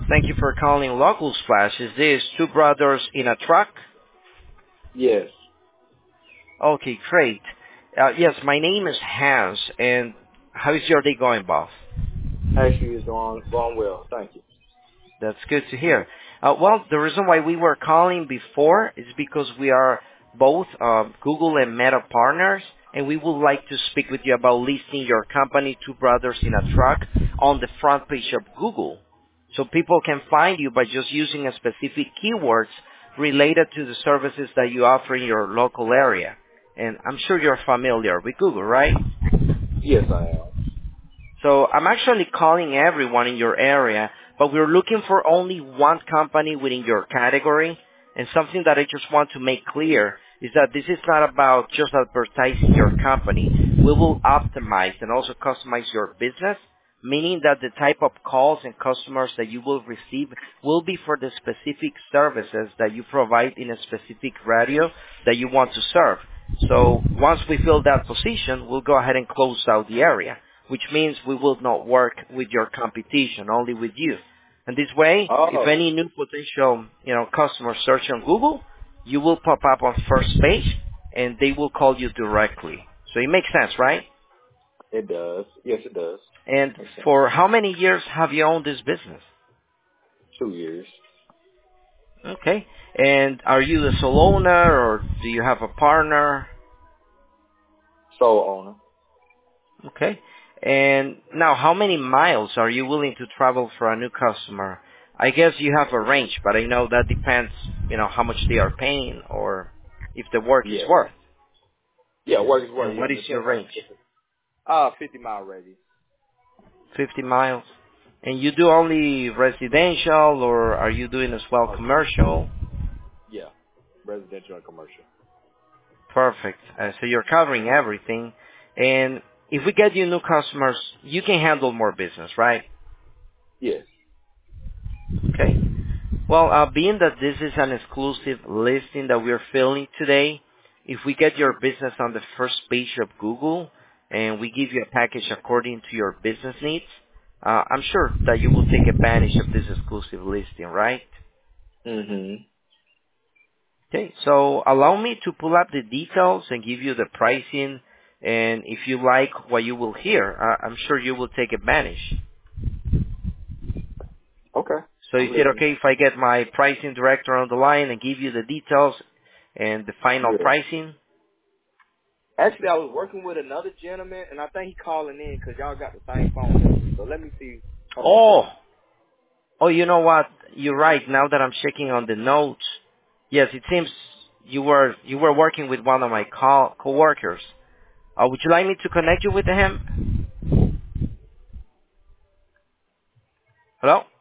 Thank you for calling Local Splash. Is this Two Brothers in a Truck? Yes. Okay, great. Yes, my name is Hans, and how is your day going, boss? Actually, it's going well. Thank you. That's good to hear. Well, the reason why we were calling before is because we are both Google and Meta partners, and we would like to speak with you about listing your company, Two Brothers in a Truck, on the front page of Google. So people can find you by just using a specific keywords related to the services that you offer in your local area. And I'm sure you're familiar with Google, right? Yes, I am. So I'm actually calling everyone in your area, but we're looking for only one company within your category. And something that I just want to make clear is that this is not about just advertising your company. We will optimize and also customize your business, meaning that the type of calls and customers that you will receive will be for the specific services that you provide in a specific radio that you want to serve. So once we fill that position, we'll go ahead and close out the area, which means we will not work with your competition, only with you. And this way, if Oh, any new potential, customers search on Google, you will pop up on first page and they will call you directly. So it makes sense, right? it does. Yes, it does. And Makes sense. for how many years have you owned this business? 2 years. Okay. And are you the sole owner or do you have a partner? Sole owner. Okay. And now, how many miles are you willing to travel for a new customer? I guess you have a range, but I know that depends, how much they are paying or if the work is Yeah. worth. Yeah, work is work. And You what have is to your check on range? it. 50-mile radius. 50 miles. And you do only residential or are you doing as well Oh, commercial? yeah. Residential and commercial. Perfect. So you're covering everything. And if we get you new customers, you can handle more business, right? Yes. Okay. Well, being that this is an exclusive listing that we're filling today, if we get your business on the first page of Google and we give you a package according to your business needs, I'm sure that you will take advantage of this exclusive listing, right? Mm-hmm. Okay, so allow me to pull up the details and give you the pricing. And if you like what you will hear, I'm sure you will take advantage. Okay. So I'm is it listening. okay if I get my pricing director on the line and give you the details and the final Yeah. pricing? Actually, I was working with another gentleman, and I think he calling in because y'all got the same phone number. So let me see. Hold on. Oh, you know what? You're right. Now that I'm checking on the notes, yes, it seems you were working with one of my coworkers. Would you like me to connect you with him? Hello?